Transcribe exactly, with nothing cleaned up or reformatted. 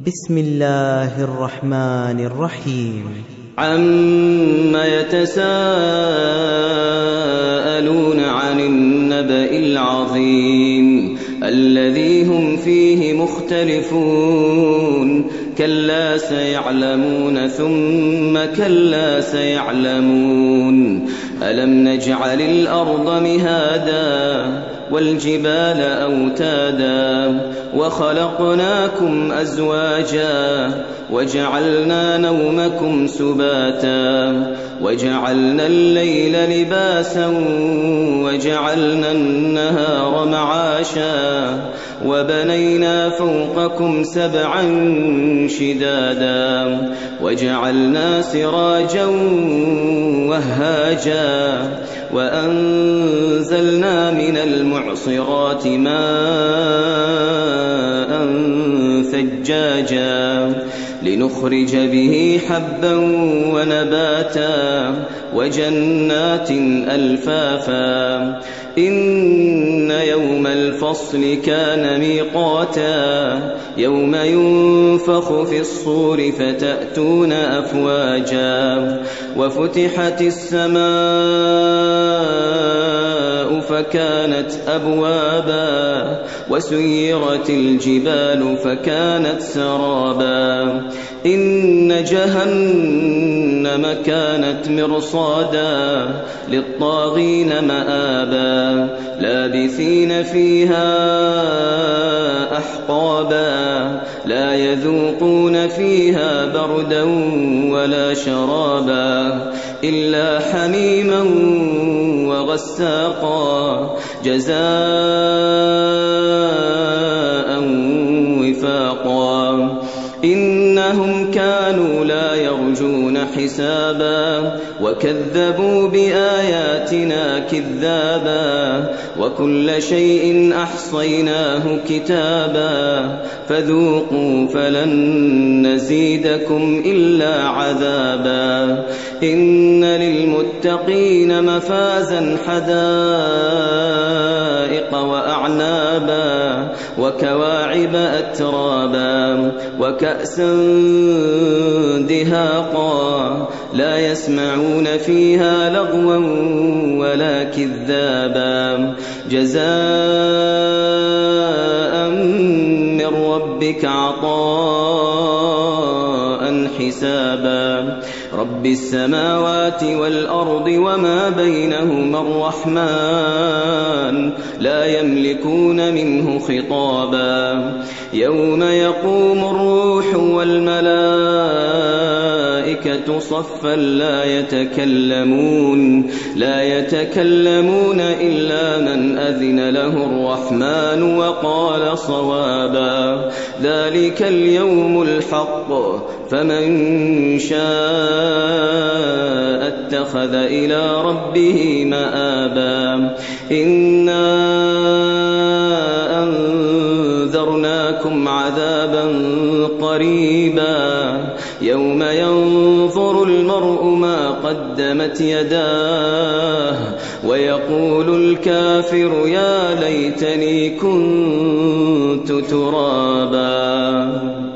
بسم الله الرحمن الرحيم. عَمَّ يَتَسَاءَلُونَ عَنِ النَّبَإِ الْعَظِيمِ الَّذِي هُمْ فِيهِ مُخْتَلِفُونَ كَلَّا سَيَعْلَمُونَ ثُمَّ كَلَّا سَيَعْلَمُونَ أَلَمْ نَجْعَلِ الْأَرْضَ مِهَادًا وَالْجِبَالَ أَوْتَادًا وَخَلَقْنَاكُمْ أَزْوَاجًا وَجَعَلْنَا نَوْمَكُمْ سُبَاتًا وَجَعَلْنَا اللَّيْلَ لِبَاسًا وَجَعَلْنَا النَّهَارَ مَعَاشًا وَبَنَيْنَا فَوْقَكُمْ سَبْعًا شِدَادًا وَجَعَلْنَا سِرَاجًا وَهَّاجًا وَأَنزَلْنَا مِنَ الْمُعْصِرَاتِ مَاءً ثَجَّاجًا لِنُخْرِجَ بِهِ حَبًّا وَنَبَاتًا وَجَنَّاتٍ أَلْفَافًا إِنَّ يَوْمَ الْفَصْلِ كَانَ مِيقَاتًا يَوْمَ يُنفَخُ فِي الصُّورِ فَتَأْتُونَ أَفْوَاجًا وَفُتِحَتِ السَّمَاءُ فَكَانَتْ أَبْوَابًا وَسُيِّرَتِ الْجِبَالُ فَكَانَتْ سَرَابًا إِنَّ جَهَنَّمَ كَانَتْ مِرْصَادًا لِلطَّاغِينَ مَآبًا لَابِثِينَ فِيهَا أَحْقَابًا لا يذوقون فيها بردا ولا شرابا إلا حميما وغساقا جزاء وفاقا إنهم كانوا لا يرجون حسابا وكذبوا بآياتنا كذابا وكل شيء أحصيناه كتابا فذوقوا فلن نزيدكم إلا عذابا إن للمتقين مفازا حدائق وأعنابا وكواعب أترابا وكأسا دهاقا لا يسمعون فيها لغوا ولا كذابا جزاء من ربك عطاء حسابا رب السماوات والأرض وما بينهما الرحمن لا يملكون منه خطابا يوم يقوم الروح والملائكة صفا لا يتكلمون لا يتكلمون إلا من أذن له الرحمن وقال صوابا ذلك اليوم الحق فمن شاء اتخذ إلى ربه مآبا إنا أنذرناكم عذابا قريبا يوم ينظر المرء ما قدمت يداه ويقول الكافر يا ليتني كنت ترابا.